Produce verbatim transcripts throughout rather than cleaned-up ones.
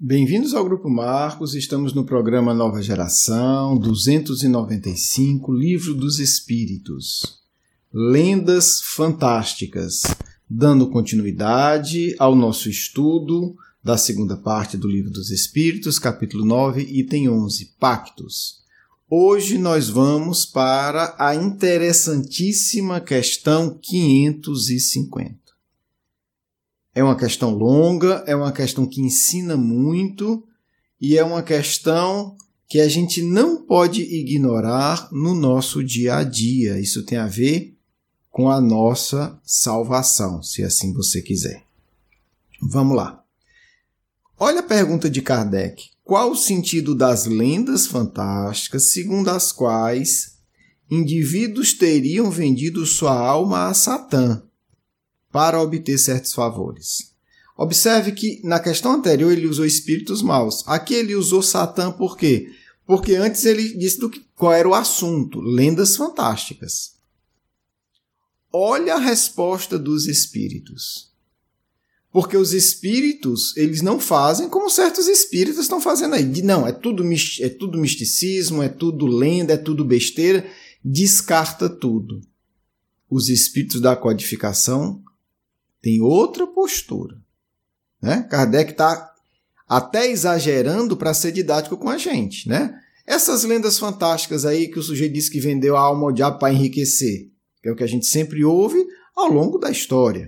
Bem-vindos ao Grupo Marcos, estamos no programa Nova Geração, duzentos e noventa e cinco, Livro dos Espíritos. Lendas Fantásticas, dando continuidade ao nosso estudo da segunda parte do Livro dos Espíritos, capítulo nove, item onze, Pactos. Hoje nós vamos para a interessantíssima questão quinhentos e cinquenta. É uma questão longa, é uma questão que ensina muito e é uma questão que a gente não pode ignorar no nosso dia a dia. Isso tem a ver com a nossa salvação, se assim você quiser. Vamos lá. Olha a pergunta de Kardec. Qual o sentido das lendas fantásticas segundo as quais indivíduos teriam vendido sua alma a Satã para obter certos favores? Observe que na questão anterior ele usou espíritos maus. Aqui ele usou Satã por quê? Porque antes ele disse do que, qual era o assunto, lendas fantásticas. Olha a resposta dos espíritos. Porque os espíritos, eles não fazem como certos espíritas estão fazendo aí. Não, é tudo, é tudo misticismo, é tudo lenda, é tudo besteira. Descarta tudo. Os espíritos da codificação têm outra postura. Né? Kardec está até exagerando para ser didático com a gente. Né? Essas lendas fantásticas aí que o sujeito disse que vendeu a alma ao diabo para enriquecer, que é o que a gente sempre ouve ao longo da história.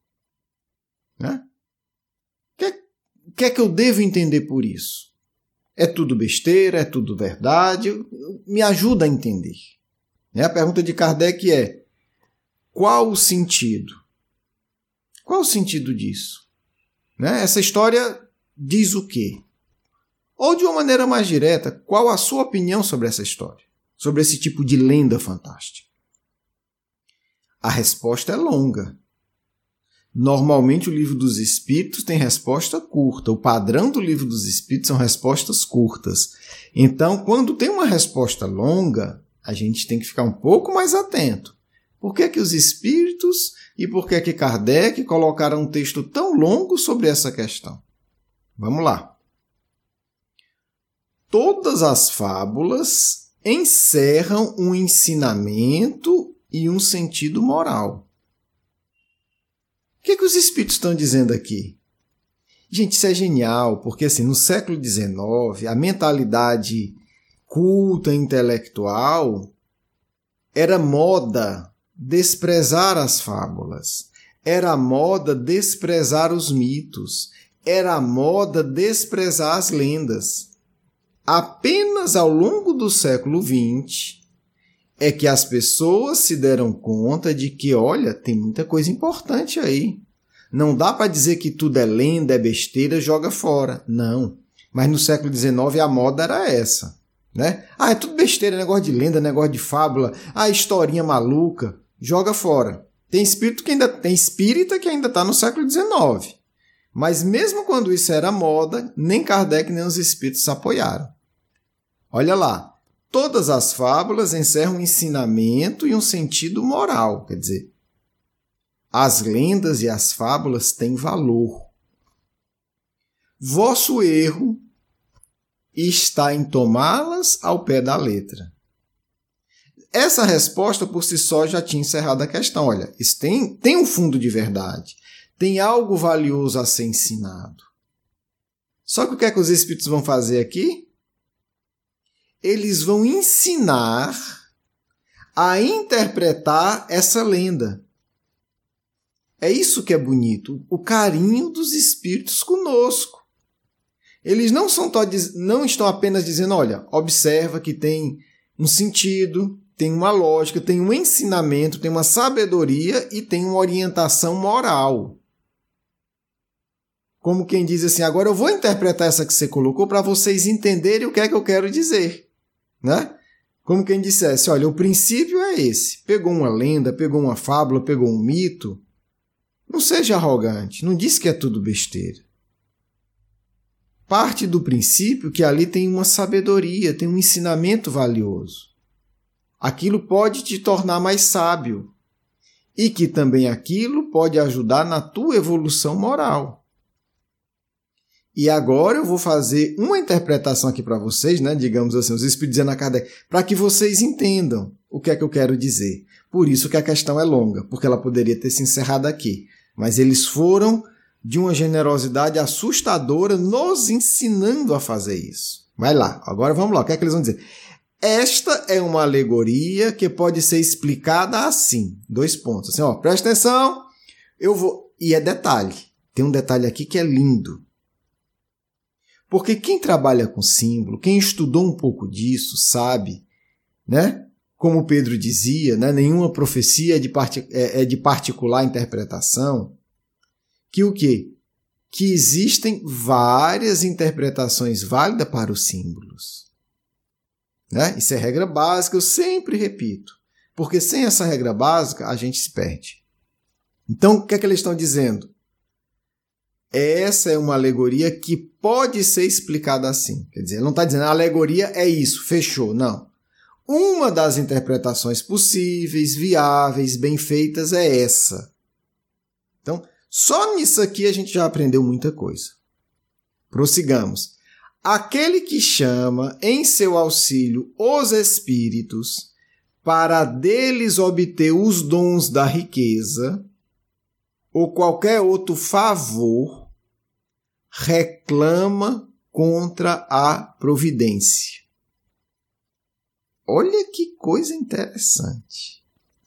Né? O que, que é que eu devo entender por isso? É tudo besteira? É tudo verdade? Me ajuda a entender. Né? A pergunta de Kardec é: qual o sentido? Qual o sentido disso? Né? Essa história diz o quê? Ou, de uma maneira mais direta, qual a sua opinião sobre essa história? Sobre esse tipo de lenda fantástica? A resposta é longa. Normalmente o Livro dos Espíritos tem resposta curta. O padrão do Livro dos Espíritos são respostas curtas. Então, quando tem uma resposta longa, a gente tem que ficar um pouco mais atento. Por que que os espíritos e por que que Kardec colocaram um texto tão longo sobre essa questão? Vamos lá. Todas as fábulas encerram um ensinamento e um sentido moral. O que que os espíritos estão dizendo aqui? Gente, isso é genial, porque assim, no século dezenove, a mentalidade culta, intelectual, era moda desprezar as fábulas, era moda desprezar os mitos, era moda desprezar as lendas. Apenas ao longo do século vinte é que as pessoas se deram conta de que, olha, tem muita coisa importante aí. Não dá para dizer que tudo é lenda, é besteira, joga fora. Não. Mas no século dezenove a moda era essa. Né? Ah, é tudo besteira, negócio de lenda, negócio de fábula, ah, historinha maluca, joga fora. Tem espírito que ainda tem espírita que ainda está no século dezenove. Mas mesmo quando isso era moda, nem Kardec nem os espíritos se apoiaram. Olha lá. Todas as fábulas encerram um ensinamento e um sentido moral. Quer dizer, as lendas e as fábulas têm valor. Vosso erro está em tomá-las ao pé da letra. Essa resposta por si só já tinha encerrado a questão. Olha, isso tem, tem um fundo de verdade. Tem algo valioso a ser ensinado. Só que o que é que os espíritos vão fazer aqui? Eles vão ensinar a interpretar essa lenda. É isso que é bonito, o carinho dos espíritos conosco. Eles não, são, não estão apenas dizendo, olha, observa que tem um sentido, tem uma lógica, tem um ensinamento, tem uma sabedoria e tem uma orientação moral. Como quem diz assim, agora eu vou interpretar essa que você colocou para vocês entenderem o que é que eu quero dizer. Né? Como quem dissesse, olha, o princípio é esse. Pegou uma lenda, pegou uma fábula, pegou um mito. Não seja arrogante, não diz que é tudo besteira. Parte do princípio que ali tem uma sabedoria, tem um ensinamento valioso. Aquilo pode te tornar mais sábio. E que também aquilo pode ajudar na tua evolução moral. E agora eu vou fazer uma interpretação aqui para vocês, né? Digamos assim, os Espíritos dizendo a Kardec, para que vocês entendam o que é que eu quero dizer. Por isso que a questão é longa, porque ela poderia ter se encerrado aqui. Mas eles foram de uma generosidade assustadora, nos ensinando a fazer isso. Vai lá, agora vamos lá, o que é que eles vão dizer? Esta é uma alegoria que pode ser explicada assim, dois pontos. Assim, ó, presta atenção, eu vou... E é detalhe, tem um detalhe aqui que é lindo. Porque quem trabalha com símbolo, quem estudou um pouco disso, sabe, né? Como Pedro dizia, né? Nenhuma profecia é de, part... é de particular interpretação, que o quê? Que existem várias interpretações válidas para os símbolos. Né? Isso é regra básica, eu sempre repito. Porque sem essa regra básica, a gente se perde. Então, o que é que eles estão dizendo? Essa é uma alegoria que pode ser explicada assim. Quer dizer, ele não está dizendo a alegoria é isso, fechou. Não. Uma das interpretações possíveis, viáveis, bem feitas é essa. Então, só nisso aqui a gente já aprendeu muita coisa. Prossigamos. Aquele que chama em seu auxílio os espíritos para deles obter os dons da riqueza ou qualquer outro favor, reclama contra a providência. Olha que coisa interessante.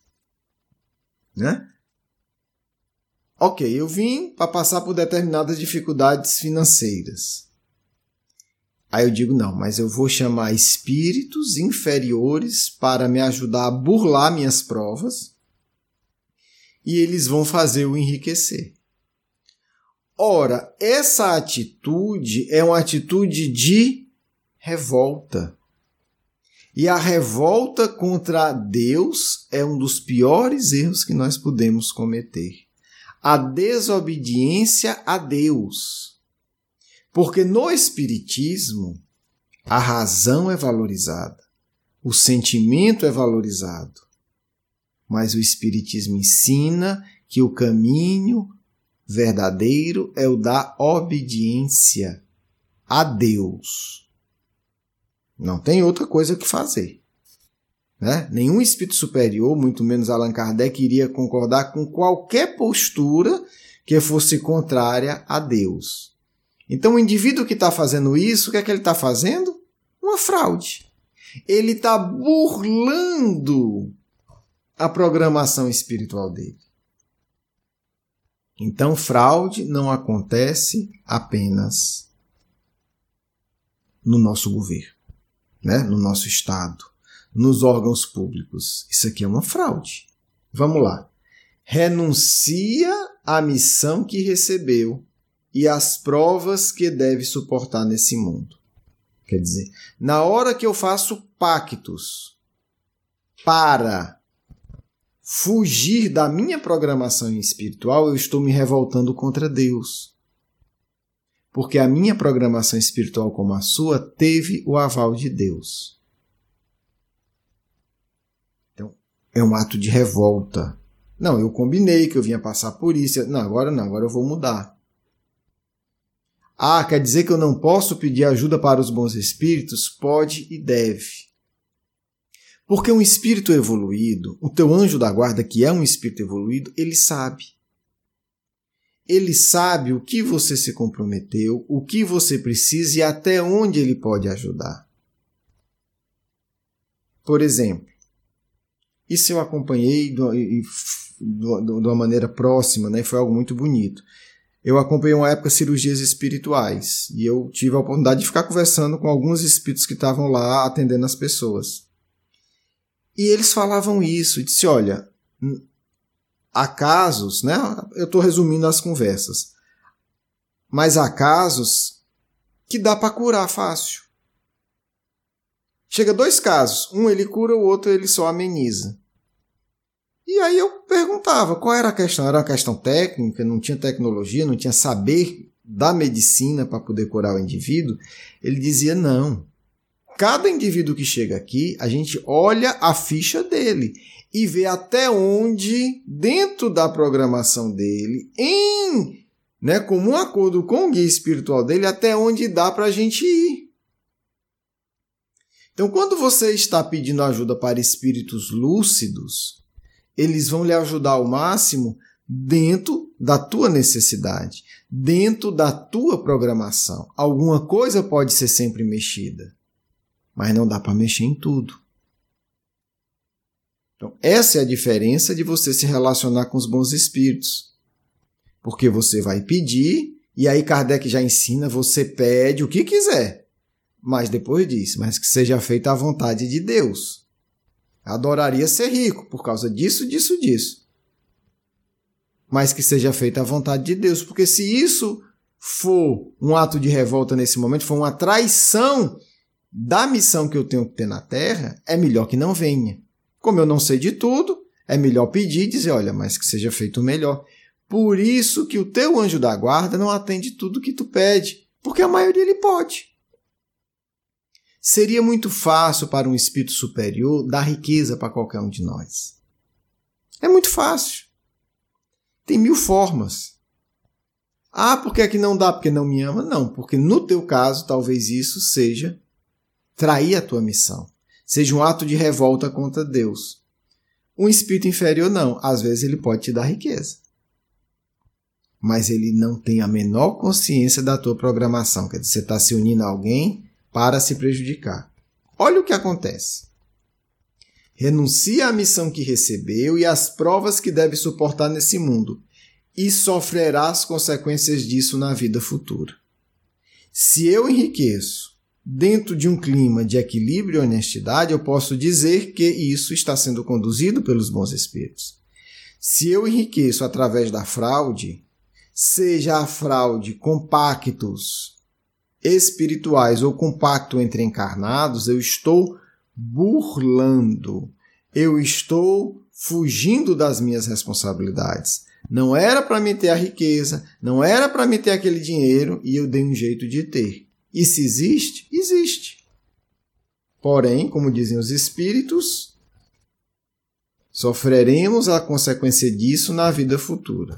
Né? Ok, eu vim para passar por determinadas dificuldades financeiras. Aí eu digo, não, mas eu vou chamar espíritos inferiores para me ajudar a burlar minhas provas e eles vão fazer eu enriquecer. Ora, essa atitude é uma atitude de revolta. E a revolta contra Deus é um dos piores erros que nós podemos cometer. A desobediência a Deus. Porque no Espiritismo, a razão é valorizada, o sentimento é valorizado. Mas o Espiritismo ensina que o caminho verdadeiro é o da obediência a Deus. Não tem outra coisa que fazer. Né? Nenhum espírito superior, muito menos Allan Kardec, iria concordar com qualquer postura que fosse contrária a Deus. Então, o indivíduo que está fazendo isso, o que é que ele está fazendo? Uma fraude. Ele está burlando a programação espiritual dele. Então, fraude não acontece apenas no nosso governo, né? No nosso Estado, nos órgãos públicos. Isso aqui é uma fraude. Vamos lá. Renuncia à missão que recebeu e às provas que deve suportar nesse mundo. Quer dizer, na hora que eu faço pactos para fugir da minha programação espiritual, eu estou me revoltando contra Deus. Porque a minha programação espiritual, como a sua, teve o aval de Deus. Então, é um ato de revolta. Não, eu combinei que eu vinha passar por isso. Não, agora não, agora eu vou mudar. Ah, quer dizer que eu não posso pedir ajuda para os bons espíritos? Pode e deve. Porque um espírito evoluído, o teu anjo da guarda, que é um espírito evoluído, ele sabe. Ele sabe o que você se comprometeu, o que você precisa e até onde ele pode ajudar. Por exemplo, isso eu acompanhei de uma maneira próxima, né? Foi algo muito bonito. Eu acompanhei uma época cirurgias espirituais e eu tive a oportunidade de ficar conversando com alguns espíritos que estavam lá atendendo as pessoas. E eles falavam isso, e disse, olha, há casos, né? Eu estou resumindo as conversas, mas há casos que dá para curar fácil. Chega dois casos, um ele cura, o outro ele só ameniza. E aí eu perguntava, qual era a questão? Era uma questão técnica, não tinha tecnologia, não tinha saber da medicina para poder curar o indivíduo? Ele dizia, não. Cada indivíduo que chega aqui, a gente olha a ficha dele e vê até onde, dentro da programação dele, em né, como um acordo com o guia espiritual dele até onde dá para a gente ir. Então, quando você está pedindo ajuda para espíritos lúcidos, eles vão lhe ajudar ao máximo dentro da tua necessidade, dentro da tua programação. Alguma coisa pode ser sempre mexida, mas não dá para mexer em tudo. Então, essa é a diferença de você se relacionar com os bons espíritos. Porque você vai pedir, e aí Kardec já ensina, você pede o que quiser. Mas depois diz, mas que seja feita a vontade de Deus. Adoraria ser rico por causa disso, disso, disso. Mas que seja feita a vontade de Deus. Porque se isso for um ato de revolta nesse momento, for uma traição da missão que eu tenho que ter na Terra, é melhor que não venha. Como eu não sei de tudo, é melhor pedir e dizer, olha, mas que seja feito o melhor. Por isso que o teu anjo da guarda não atende tudo que tu pede, porque a maioria ele pode. Seria muito fácil para um espírito superior dar riqueza para qualquer um de nós. É muito fácil. Tem mil formas. Ah, por que é que não dá? Porque não me ama? Não, porque no teu caso, talvez isso seja trair a tua missão. Seja um ato de revolta contra Deus. Um espírito inferior, não. Às vezes ele pode te dar riqueza. Mas ele não tem a menor consciência da tua programação. Quer dizer, você está se unindo a alguém para se prejudicar. Olha o que acontece. Renuncia à missão que recebeu e às provas que deve suportar nesse mundo, e sofrerá as consequências disso na vida futura. Se eu enriqueço dentro de um clima de equilíbrio e honestidade, eu posso dizer que isso está sendo conduzido pelos bons espíritos. Se eu enriqueço através da fraude, seja a fraude com pactos espirituais ou com pacto entre encarnados, eu estou burlando, eu estou fugindo das minhas responsabilidades. Não era para me ter a riqueza, não era para me ter aquele dinheiro e eu dei um jeito de ter. E se existe? Existe. Porém, como dizem os espíritos, sofreremos a consequência disso na vida futura.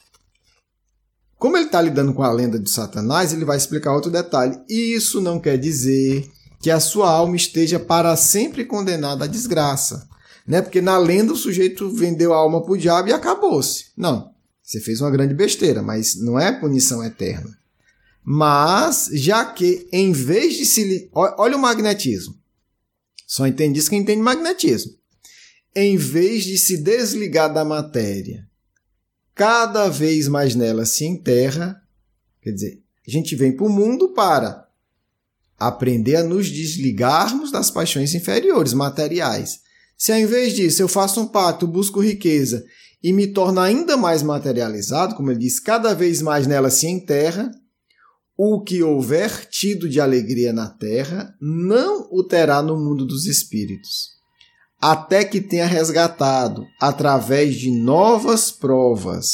Como ele está lidando com a lenda de Satanás, ele vai explicar outro detalhe. Isso não quer dizer que a sua alma esteja para sempre condenada à desgraça. Né? Porque na lenda o sujeito vendeu a alma para o diabo e acabou-se. Não, você fez uma grande besteira, mas não é punição eterna. Mas, já que em vez de se... Olha o magnetismo. Só entende isso quem entende magnetismo. Em vez de se desligar da matéria, cada vez mais nela se enterra, quer dizer, a gente vem para o mundo para aprender a nos desligarmos das paixões inferiores, materiais. Se ao invés disso eu faço um pacto, busco riqueza e me torno ainda mais materializado, como ele diz, cada vez mais nela se enterra, o que houver tido de alegria na terra não o terá no mundo dos espíritos, até que tenha resgatado, através de novas provas,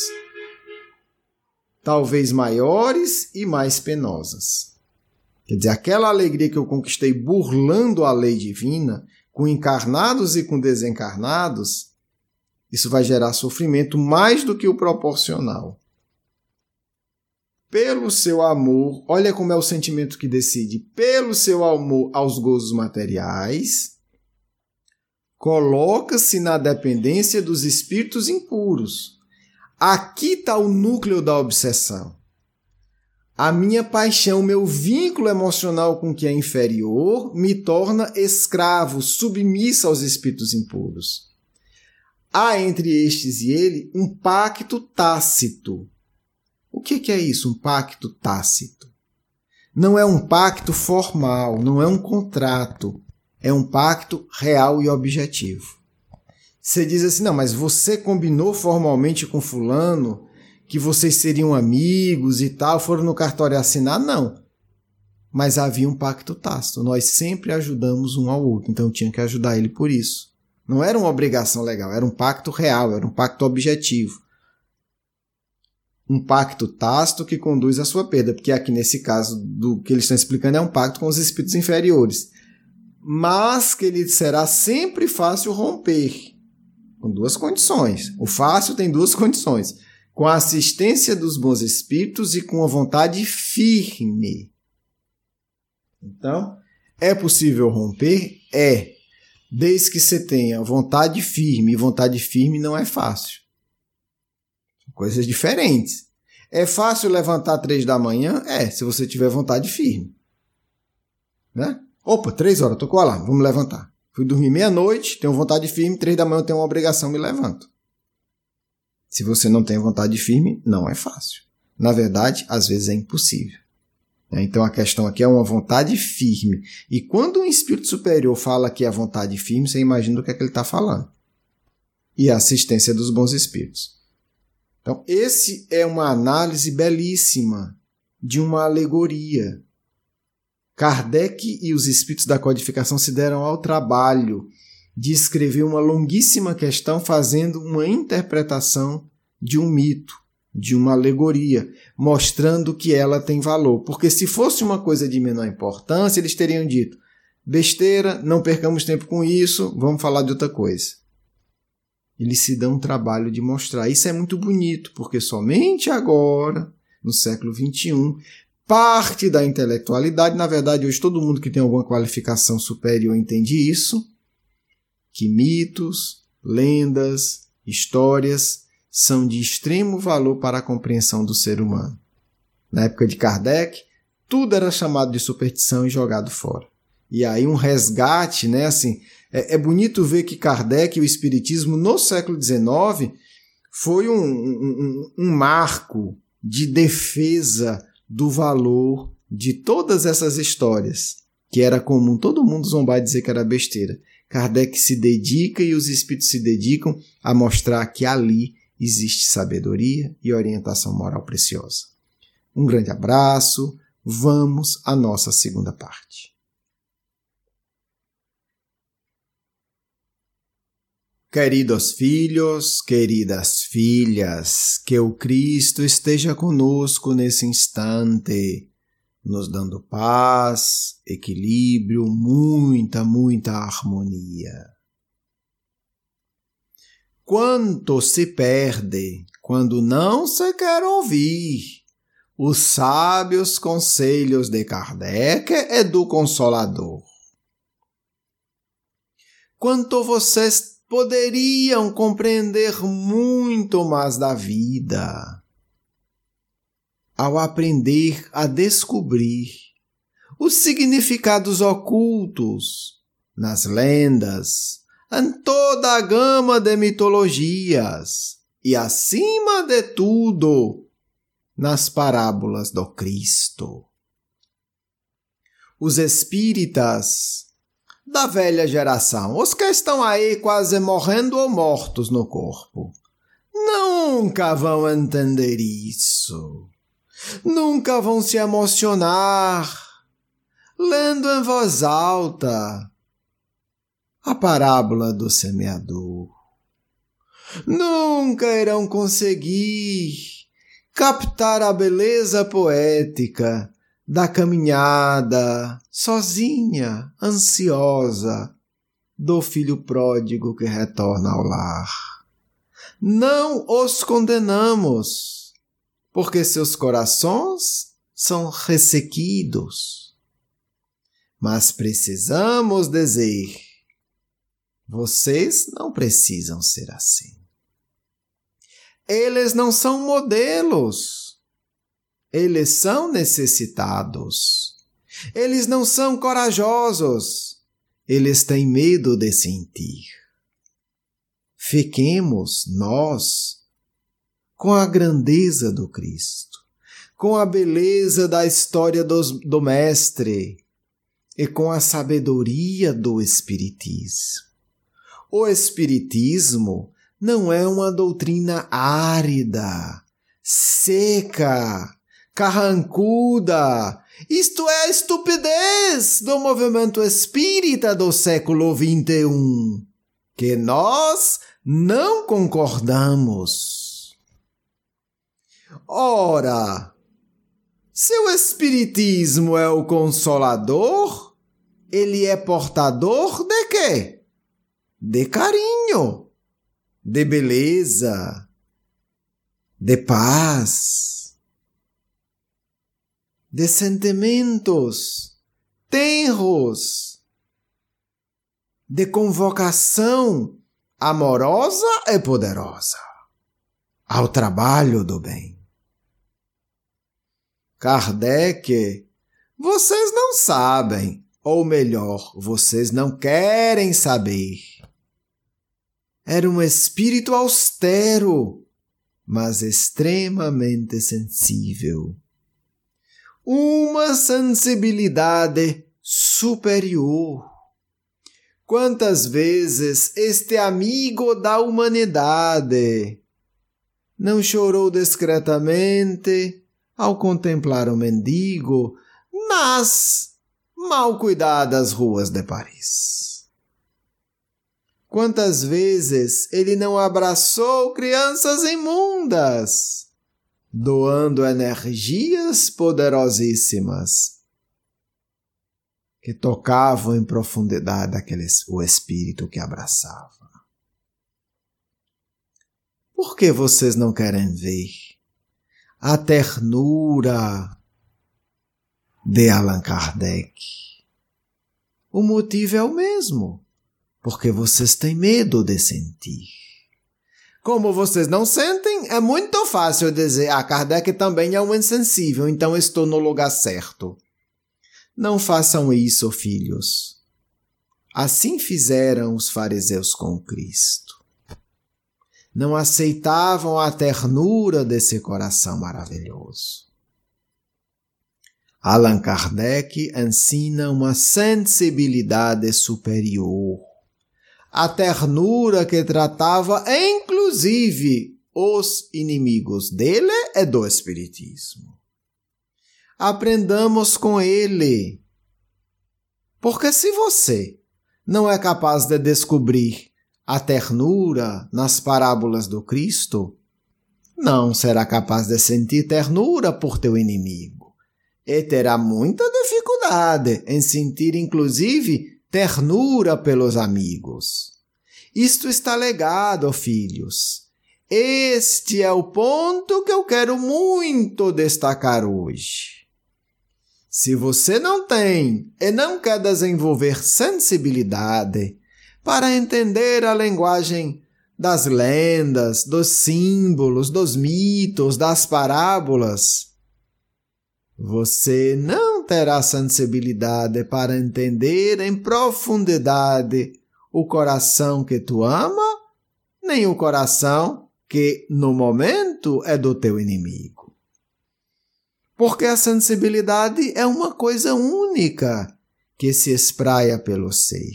talvez maiores e mais penosas. Quer dizer, aquela alegria que eu conquistei burlando a lei divina, com encarnados e com desencarnados, isso vai gerar sofrimento mais do que o proporcional. Pelo seu amor, olha como é o sentimento que decide, pelo seu amor aos gozos materiais, coloca-se na dependência dos espíritos impuros. Aqui está o núcleo da obsessão. A minha paixão, meu vínculo emocional com o que é inferior, me torna escravo, submisso aos espíritos impuros. Há entre estes e ele um pacto tácito. O que é isso, um pacto tácito? Não é um pacto formal, não é um contrato. É um pacto real e objetivo. Você diz assim, não, mas você combinou formalmente com fulano que vocês seriam amigos e tal, foram no cartório assinar? Não. Mas havia um pacto tácito. Nós sempre ajudamos um ao outro, então eu tinha que ajudar ele por isso. Não era uma obrigação legal, era um pacto real, era um pacto objetivo. Um pacto tácito que conduz à sua perda, porque aqui nesse caso do que eles estão explicando é um pacto com os espíritos inferiores. Mas que ele será sempre fácil romper, com duas condições. O fácil tem duas condições. com a assistência dos bons espíritos e com a vontade firme. Então, é possível romper? É. Desde que você tenha vontade firme. E vontade firme não é fácil. São coisas diferentes. É fácil levantar três da manhã? É, se você tiver vontade firme. Né? Opa, três horas, tocou lá, vamos levantar. Fui dormir meia-noite, tenho vontade firme, três da manhã eu tenho uma obrigação, me levanto. Se você não tem vontade firme, não é fácil. Na verdade, às vezes é impossível. Então a questão aqui é uma vontade firme. E quando um espírito superior fala que é vontade firme, você imagina o que é que ele está falando. E a assistência dos bons espíritos. Então, esse é uma análise belíssima de uma alegoria. Kardec e os espíritos da codificação se deram ao trabalho de escrever uma longuíssima questão fazendo uma interpretação de um mito, de uma alegoria, mostrando que ela tem valor. Porque se fosse uma coisa de menor importância, eles teriam dito: besteira, não percamos tempo com isso, vamos falar de outra coisa. Eles se dão o trabalho de mostrar. Isso é muito bonito, porque somente agora, no século vinte e um, parte da intelectualidade, na verdade hoje todo mundo que tem alguma qualificação superior entende isso, que mitos, lendas, histórias são de extremo valor para a compreensão do ser humano. Na época de Kardec, tudo era chamado de superstição e jogado fora. E aí um resgate, né, assim, é, é bonito ver que Kardec e o Espiritismo no século dezenove foi um, um, um marco de defesa do valor de todas essas histórias, que era comum todo mundo zombar e dizer que era besteira. Kardec se dedica e os espíritos se dedicam a mostrar que ali existe sabedoria e orientação moral preciosa. Um grande abraço, vamos à nossa segunda parte. Queridos filhos, queridas filhas, que o Cristo esteja conosco nesse instante, nos dando paz, equilíbrio, muita, muita harmonia. Quanto se perde quando não se quer ouvir os sábios conselhos de Kardec e do Consolador. Quanto vocês poderiam compreender muito mais da vida ao aprender a descobrir os significados ocultos nas lendas, em toda a gama de mitologias e, acima de tudo, nas parábolas do Cristo. Os espíritas da velha geração, os que estão aí quase morrendo ou mortos no corpo, nunca vão entender isso. Nunca vão se emocionar lendo em voz alta a parábola do semeador. Nunca irão conseguir captar a beleza poética da caminhada sozinha, ansiosa, do filho pródigo que retorna ao lar. Não os condenamos, porque seus corações são ressequidos. Mas precisamos dizer: vocês não precisam ser assim. Eles não são modelos. Eles são necessitados. Eles não são corajosos. Eles têm medo de sentir. Fiquemos nós com a grandeza do Cristo, com a beleza da história dos, do Mestre e com a sabedoria do Espiritismo. O Espiritismo não é uma doutrina árida, seca, carrancuda. Isto é a estupidez do movimento espírita do século vinte e um, que nós não concordamos. Ora, se o Espiritismo é o Consolador, ele é portador de quê? De carinho, de beleza, de paz, de sentimentos tenros, de convocação amorosa e poderosa ao trabalho do bem. Kardec, vocês não sabem, ou melhor, vocês não querem saber. Era um espírito austero, mas extremamente sensível. Uma sensibilidade superior. Quantas vezes este amigo da humanidade não chorou discretamente ao contemplar o mendigo nas mal cuidadas ruas de Paris? Quantas vezes ele não abraçou crianças imundas, doando energias poderosíssimas que tocavam em profundidade aqueles, o espírito que abraçava? Por que vocês não querem ver a ternura de Allan Kardec? O motivo é o mesmo, porque vocês têm medo de sentir. Como vocês não sentem, é muito fácil dizer, ah, Kardec também é um insensível, então estou no lugar certo. Não façam isso, filhos. Assim fizeram os fariseus com Cristo. Não aceitavam a ternura desse coração maravilhoso. Allan Kardec ensina uma sensibilidade superior. A ternura que tratava, inclusive, os inimigos dele e do Espiritismo. Aprendamos com ele. Porque se você não é capaz de descobrir a ternura nas parábolas do Cristo, não será capaz de sentir ternura por teu inimigo. E terá muita dificuldade em sentir, inclusive, ternura pelos amigos. Isto está legado, filhos. Este é o ponto que eu quero muito destacar hoje. Se você não tem e não quer desenvolver sensibilidade para entender a linguagem das lendas, dos símbolos, dos mitos, das parábolas, você não terá sensibilidade para entender em profundidade o coração que tu ama, nem o coração que, no momento, é do teu inimigo. Porque a sensibilidade é uma coisa única que se espraia pelo ser.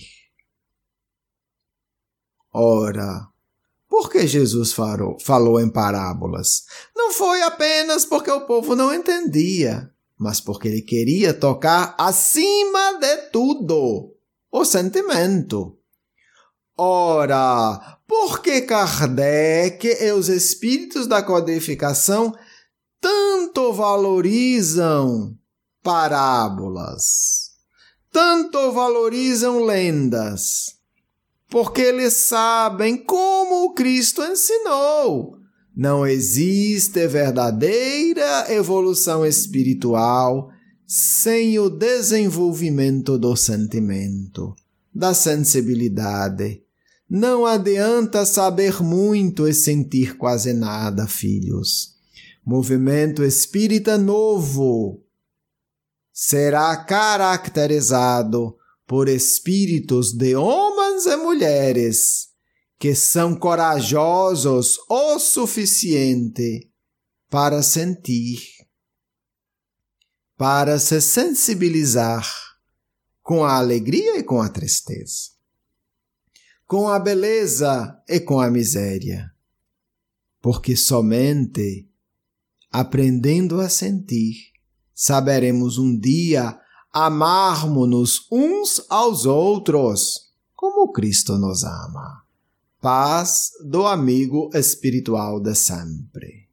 Ora, por que Jesus falou, falou em parábolas? Não foi apenas porque o povo não entendia, mas porque ele queria tocar acima de tudo o sentimento. Ora, por que Kardec e os espíritos da codificação tanto valorizam parábolas, tanto valorizam lendas? Porque eles sabem como o Cristo ensinou. Não existe verdadeira evolução espiritual sem o desenvolvimento do sentimento, da sensibilidade. Não adianta saber muito e sentir quase nada, filhos. Movimento espírita novo será caracterizado por espíritos de homens e mulheres que são corajosos o suficiente para sentir, para se sensibilizar com a alegria e com a tristeza, com a beleza e com a miséria, porque somente aprendendo a sentir, saberemos um dia amarmos-nos uns aos outros, como Cristo nos ama. Paz do amigo espiritual de sempre.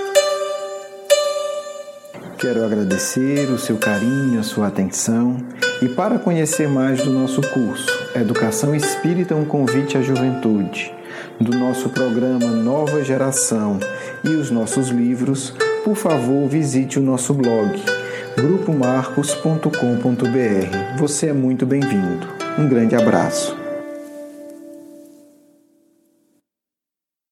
Quero agradecer o seu carinho, a sua atenção E para conhecer mais do nosso curso Educação Espírita, um convite à juventude, do nosso programa Nova Geração e os nossos livros, por favor, visite o nosso blog grupo marcos ponto com ponto b r. Você é muito bem-vindo. Um grande abraço.